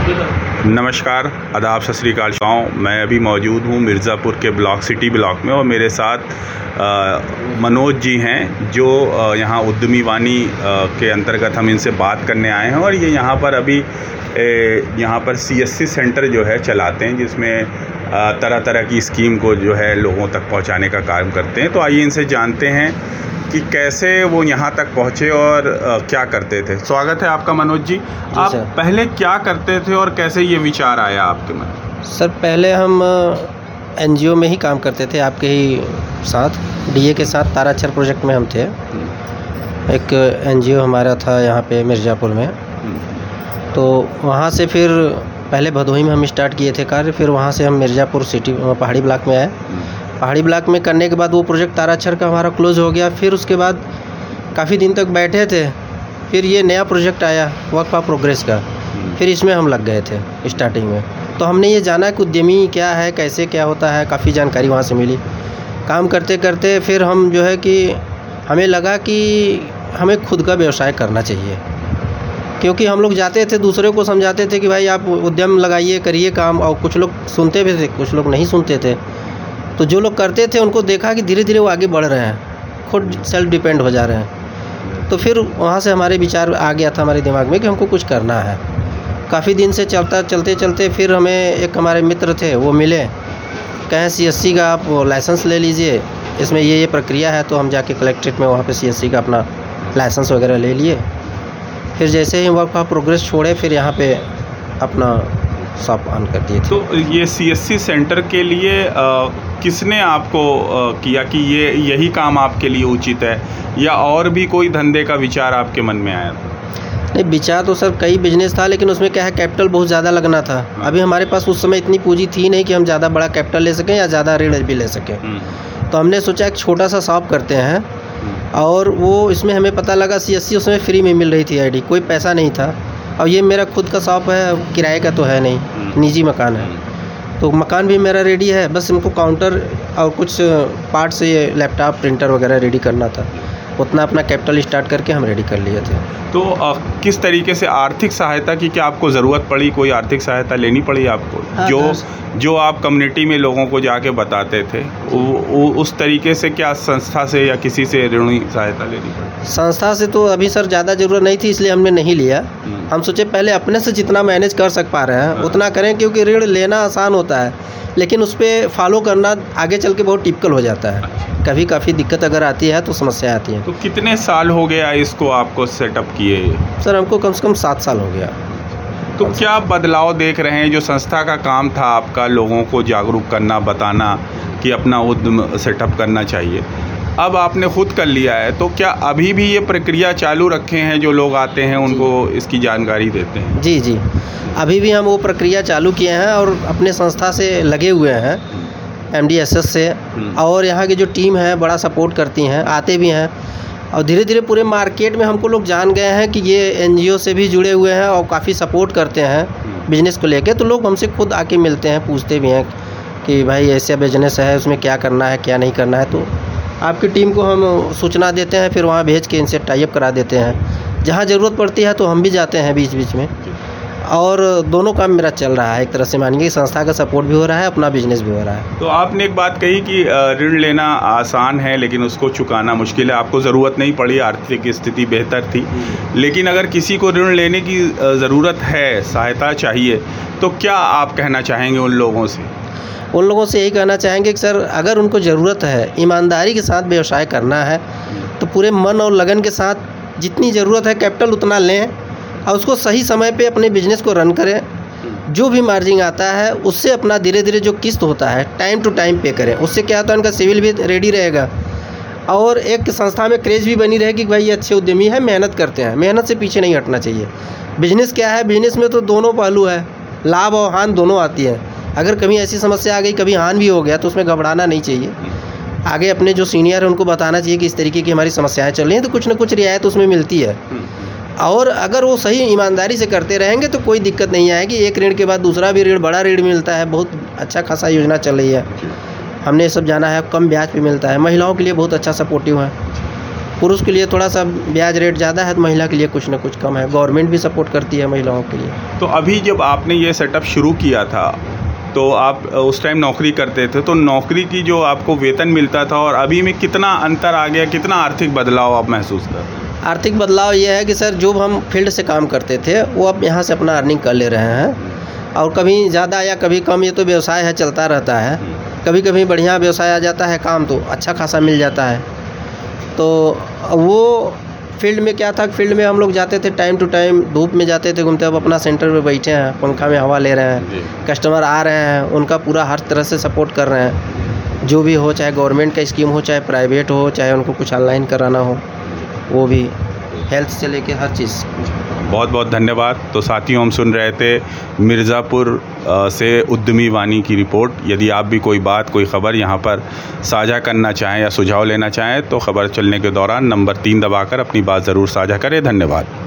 नमस्कार, आदाब, सत श्री अकाल। मैं अभी मौजूद हूँ मिर्ज़ापुर के ब्लॉक सिटी ब्लॉक में और मेरे साथ मनोज जी हैं जो यहाँ उद्यमी वाणी के अंतर्गत हम इनसे बात करने आए हैं। और ये यहाँ पर अभी यहाँ पर CSC सेंटर जो है चलाते हैं, जिसमें तरह तरह की स्कीम को जो है लोगों तक पहुँचाने का काम करते हैं। तो आइए इनसे जानते हैं कि कैसे वो यहाँ तक पहुँचे और क्या करते थे। स्वागत है आपका मनोज जी। आप सर। पहले क्या करते थे और कैसे ये विचार आया आपके मन में? सर, पहले हम NGO में ही काम करते थे, आपके ही साथ DA के साथ ताराक्षर प्रोजेक्ट में हम थे। एक NGO हमारा था यहाँ पे मिर्ज़ापुर में। तो वहाँ से फिर पहले भदोही में हम स्टार्ट किए थे कार्य, फिर वहाँ से हम मिर्ज़ापुर सिटी पहाड़ी ब्लॉक में आए। पहाड़ी ब्लॉक में करने के बाद वो प्रोजेक्ट ताराक्षर का हमारा क्लोज़ हो गया। फिर उसके बाद काफ़ी दिन तक बैठे थे, फिर ये नया प्रोजेक्ट आया वर्क फॉर प्रोग्रेस का, फिर इसमें हम लग गए थे स्टार्टिंग में। तो हमने ये जाना कि उद्यमी क्या है, कैसे क्या होता है, काफ़ी जानकारी वहाँ से मिली। काम करते करते फिर हम जो है कि हमें लगा कि हमें खुद का व्यवसाय करना चाहिए, क्योंकि हम लोग जाते थे दूसरे को समझाते थे कि भाई आप उद्यम लगाइए, करिए काम, और कुछ लोग सुनते भी थे, कुछ लोग नहीं सुनते थे। तो जो लोग करते थे उनको देखा कि धीरे धीरे वो आगे बढ़ रहे हैं, खुद सेल्फ डिपेंड हो जा रहे हैं। तो फिर वहाँ से हमारे विचार आ गया था हमारे दिमाग में कि हमको कुछ करना है। काफ़ी दिन से चलते चलते फिर हमें एक हमारे मित्र थे, वो मिले, कहें CSC का आप लाइसेंस ले लीजिए, इसमें ये प्रक्रिया है। तो हम जाके कलेक्ट्रेट में वहाँ पे CSC का अपना लाइसेंस वगैरह ले लिए। फिर जैसे ही वर्क फॉर प्रोग्रेस छोड़े, फिर यहाँ पे अपना शॉप ऑन कर दिए थे। तो ये CSC सेंटर के लिए किसने आपको किया कि यही काम आपके लिए उचित है, या और भी कोई धंधे का विचार आपके मन में आया था? नहीं, विचार तो सर कई बिजनेस था, लेकिन उसमें क्या है, कैपिटल बहुत ज़्यादा लगना था। अभी हमारे पास उस समय इतनी पूंजी थी नहीं कि हम ज़्यादा बड़ा कैपिटल ले सकें या ज़्यादा ऋण भी ले सकें। तो हमने सोचा एक छोटा सा शॉप करते हैं, और वो इसमें हमें पता लगा CSC उसमें फ्री में मिल रही थी ID, कोई पैसा नहीं था। और ये मेरा खुद का शॉप है, किराए का तो है नहीं, निजी मकान है। तो मकान भी मेरा रेडी है, बस हमको काउंटर और कुछ पार्ट्स, ये लैपटॉप, प्रिंटर वगैरह रेडी करना था। उतना अपना कैपिटल स्टार्ट करके हम रेडी कर लिए थे। तो किस तरीके से आर्थिक सहायता की क्या आपको ज़रूरत पड़ी? कोई आर्थिक सहायता लेनी पड़ी आपको? हाँ, जो आप कम्युनिटी में लोगों को जाके बताते थे, उस तरीके से क्या संस्था से या किसी से ऋणी सहायता लेनी पड़ी? संस्था से तो अभी सर ज़्यादा ज़रूरत नहीं थी, इसलिए हमने नहीं लिया। हम सोचे पहले अपने से जितना मैनेज कर पा रहे हैं उतना करें, क्योंकि ऋण लेना आसान होता है, लेकिन उस पर फॉलो करना आगे चल के बहुत टिपिकल हो जाता है। कभी काफ़ी दिक्कत अगर आती है तो समस्या आती है। तो कितने साल हो गया इसको आपको सेटअप किए? सर हमको कम से कम 7 साल हो गया। तो क्या बदलाव देख रहे हैं? जो संस्था का काम था आपका लोगों को जागरूक करना, बताना कि अपना उद्यम सेटअप करना चाहिए, अब आपने खुद कर लिया है, तो क्या अभी भी ये प्रक्रिया चालू रखे हैं? जो लोग आते हैं उनको इसकी जानकारी देते हैं? जी जी, अभी भी हम वो प्रक्रिया चालू किए हैं और अपने संस्था से लगे हुए हैं, MDSS से। और यहाँ की जो टीम है बड़ा सपोर्ट करती हैं, आते भी हैं। और धीरे धीरे पूरे मार्केट में हमको लोग जान गए हैं कि ये NGO से भी जुड़े हुए हैं और काफ़ी सपोर्ट करते हैं बिजनेस को लेके। तो लोग हमसे खुद आके मिलते हैं, पूछते भी हैं कि भाई ऐसा बिजनेस है, उसमें क्या करना है, क्या नहीं करना है। तो आपकी टीम को हम सूचना देते हैं, फिर वहाँ भेज के इनसे टाई अप करा देते हैं। जहाँ ज़रूरत पड़ती है तो हम भी जाते हैं बीच बीच में। और दोनों काम मेरा चल रहा है, एक तरह से मानिए संस्था का सपोर्ट भी हो रहा है, अपना बिजनेस भी हो रहा है। तो आपने एक बात कही कि ऋण लेना आसान है लेकिन उसको चुकाना मुश्किल है। आपको ज़रूरत नहीं पड़ी, आर्थिक स्थिति बेहतर थी। लेकिन अगर किसी को ऋण लेने की ज़रूरत है, सहायता चाहिए, तो क्या आप कहना चाहेंगे उन लोगों से? उन लोगों से यही कहना चाहेंगे कि सर अगर उनको ज़रूरत है, ईमानदारी के साथ व्यवसाय करना है, तो पूरे मन और लगन के साथ जितनी ज़रूरत है कैपिटल उतना लें, और उसको सही समय पे अपने बिजनेस को रन करें। जो भी मार्जिन आता है उससे अपना धीरे धीरे जो किस्त होता है टाइम टू टाइम पे करें। उससे क्या होता है, उनका सिविल भी रेडी रहेगा और एक संस्था में क्रेज भी बनी रहेगी कि भाई ये अच्छे उद्यमी है, मेहनत करते हैं। मेहनत से पीछे नहीं हटना चाहिए। बिजनेस क्या है, बिजनेस में तो दोनों पहलू है, लाभ और हानि दोनों आती है। अगर कभी ऐसी समस्या आ गई, कभी हानि भी हो गया, तो उसमें घबराना नहीं चाहिए। आगे अपने जो सीनियर है उनको बताना चाहिए कि इस तरीके की हमारी समस्याएं चल रही हैं, तो कुछ ना कुछ रियायत उसमें मिलती है। और अगर वो सही ईमानदारी से करते रहेंगे तो कोई दिक्कत नहीं आएगी। एक ऋण के बाद दूसरा भी ऋण, बड़ा ऋण मिलता है। बहुत अच्छा खासा योजना चल रही है, हमने ये सब जाना है। कम ब्याज पे मिलता है, महिलाओं के लिए बहुत अच्छा सपोर्टिव है। पुरुष के लिए थोड़ा सा ब्याज रेट ज़्यादा है, तो महिला के लिए कुछ ना कुछ कम है। गवर्नमेंट भी सपोर्ट करती है महिलाओं के लिए। तो अभी जब आपने ये सेटअप शुरू किया था तो आप उस टाइम नौकरी करते थे, तो नौकरी की जो आपको वेतन मिलता था और अभी में कितना अंतर आ गया, कितना आर्थिक बदलाव आप महसूस कर रहे हैं? आर्थिक बदलाव ये है कि सर जो हम फील्ड से काम करते थे वो अब यहाँ से अपना अर्निंग कर ले रहे हैं, और कभी ज़्यादा या कभी कम, ये तो व्यवसाय है, चलता रहता है। कभी कभी बढ़िया व्यवसाय आ जाता है, काम तो अच्छा खासा मिल जाता है। तो वो फील्ड में क्या था, फील्ड में हम लोग जाते थे टाइम टू टाइम, धूप में जाते थे घूमते, अब अपना सेंटर में बैठे हैं, पंखा में हवा ले रहे हैं, कस्टमर आ रहे हैं, उनका पूरा हर तरह से सपोर्ट कर रहे हैं। जो भी हो, चाहे गवर्नमेंट का स्कीम हो, चाहे प्राइवेट हो, चाहे उनको कुछ ऑनलाइन कराना हो, वो भी, हेल्थ से लेके हर चीज़। बहुत बहुत धन्यवाद। तो साथियों, हम सुन रहे थे मिर्ज़ापुर से उद्यमी वानी की रिपोर्ट। यदि आप भी कोई बात, कोई ख़बर यहाँ पर साझा करना चाहें या सुझाव लेना चाहें तो ख़बर चलने के दौरान नंबर 3 दबाकर अपनी बात ज़रूर साझा करें। धन्यवाद।